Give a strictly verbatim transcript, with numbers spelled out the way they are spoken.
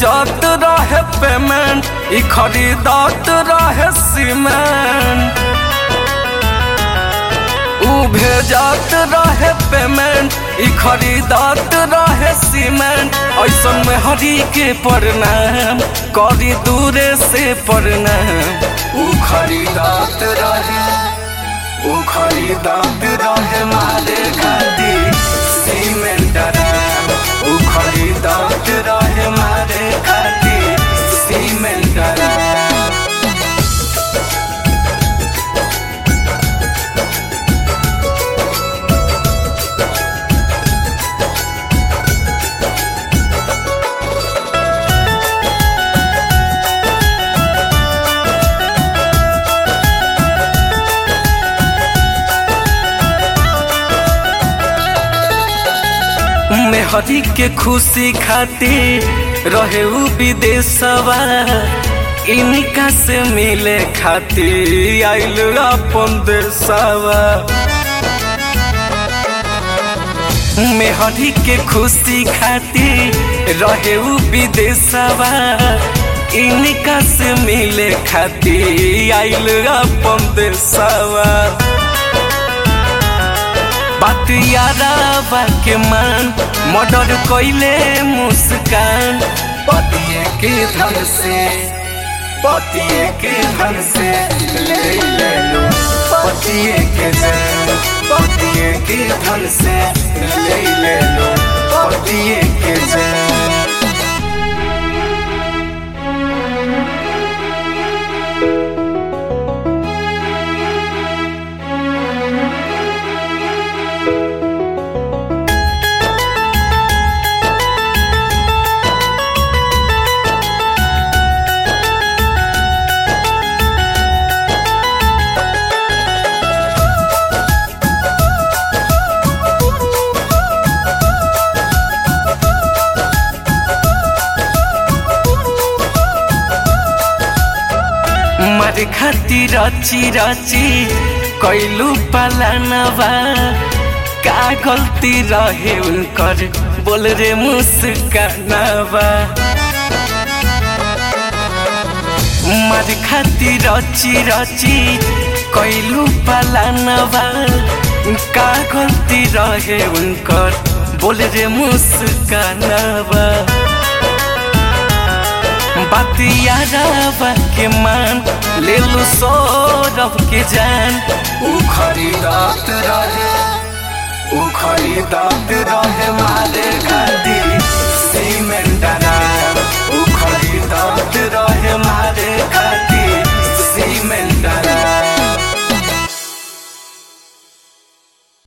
भेजत रहे पेमेंट, ई खरीदत रहे सीमेंट। ऊ भेजत रहे पेमेंट, ई खरीदत रहे सीमेंट। ऐसन में हरी के प्रणाम करी दूरे से प्रणाम। ऊ खरीदत रहे ऊ खरीदत रहे मारे खातिर सीमेंट। ऊ खरीदत रहे मारे खातिर सीमेंट। मेहरी के खुशी खातिर रहे उ विदेशवा, इनका से मिले खातिर आइल अपन देशवा। मेहरी के खुशी खातिर रहे उ विदेशवा, इनका से मिले खातिर आइल अपन देशवा। बात यारावा के मान मर्डर कइले मुस्कान। पतिए के धन से पतिए के धन से ले ले लो पतिए के जान। पतिए के धन से ले ले लो पतिए के जान। मारे खातिर रची रची कैलू पलानवा। का गलती रहे उनकर बोल रे मुस्कानवा। मारे खातिर रची रची कैलू पलानवा। का गलती रहे उनकर बोल रे मुस्कानवा। बात यारावा के मान ले लो सौरभ के जान। ऊ खरीदत रहे ऊ खरीदत रहे मारे खातिर